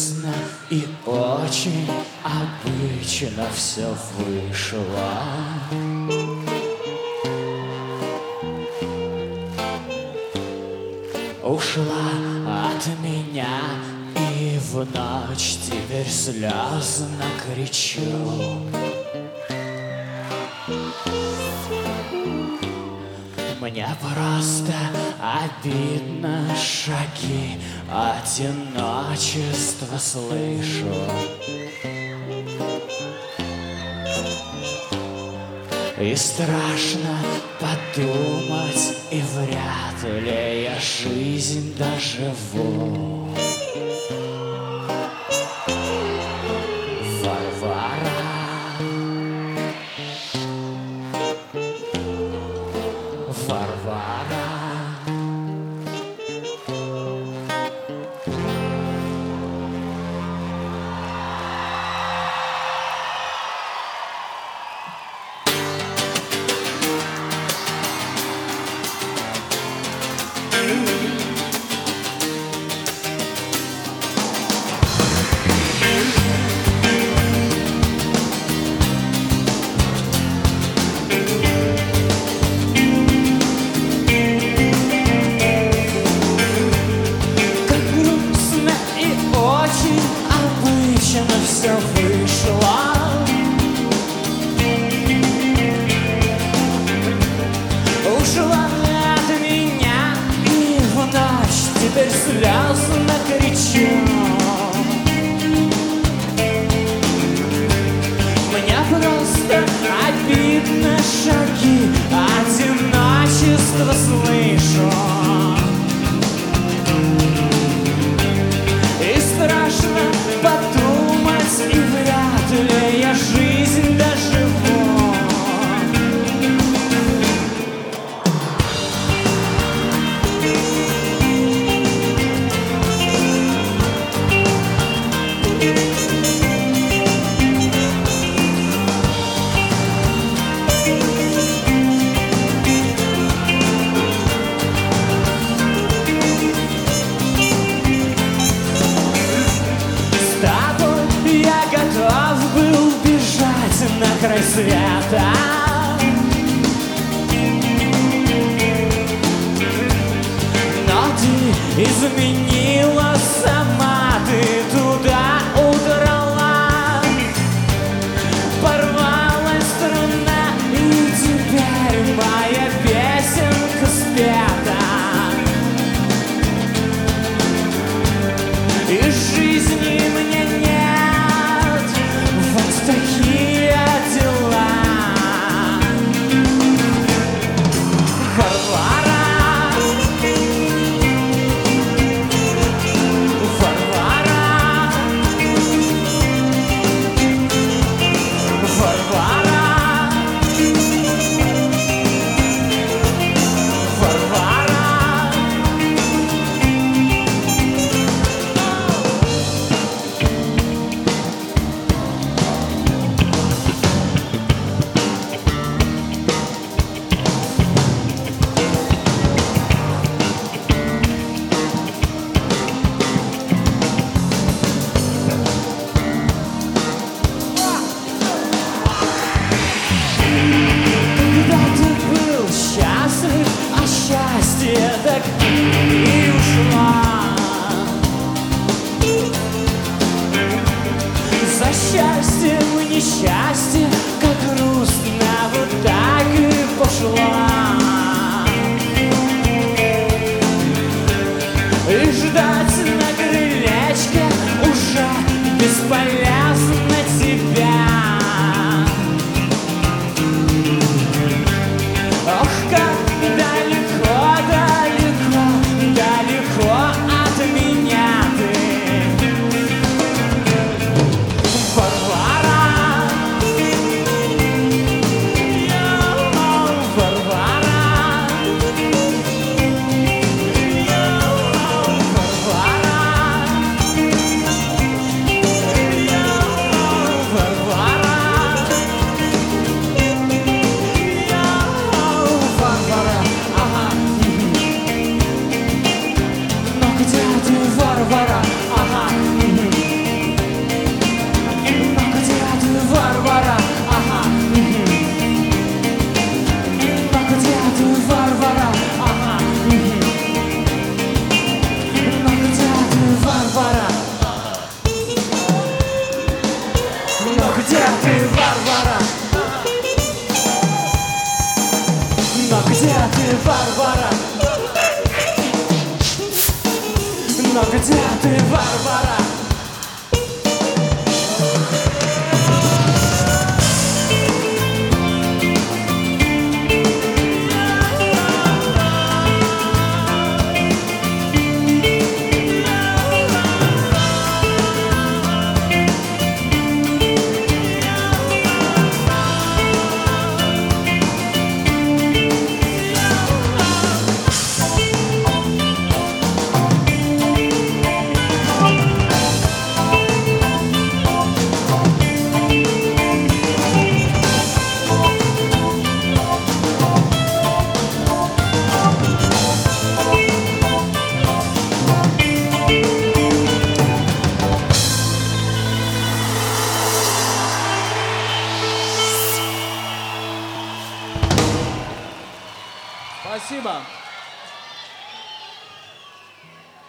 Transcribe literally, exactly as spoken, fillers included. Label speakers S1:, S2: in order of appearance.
S1: грустно и очень обычно все вышло. Ушла от меня, и в ночь теперь слезно кричу. Мне просто обидно, шаги одиночества слышу. И страшно подумать, и вряд ли я жизнь доживу. Варвара, Варвара. Все вышло. Ушла от меня, и в ночь теперь слезно кричу. Мне просто обидно, шаги одиночества слышу. И страшно подумать, и вряд ли я жизнь доживу. Готов был бежать на край света, но ты изменила сама, ты туда удрала. Порвалась струна, и теперь моя песенка спета. И жизни мне нет, вот такие дела. Варвара, Варвара, Варвара, Варвара. Счастье так и ушла. За счастьем и несчастье, как грустно, вот так и пошла. И ждать на крылечке уже бесполезно тебя. Ох, как далеко, далеко, далеко от меня ты, Варвара, Варвара? Но где ты, Варвара?
S2: Спасибо.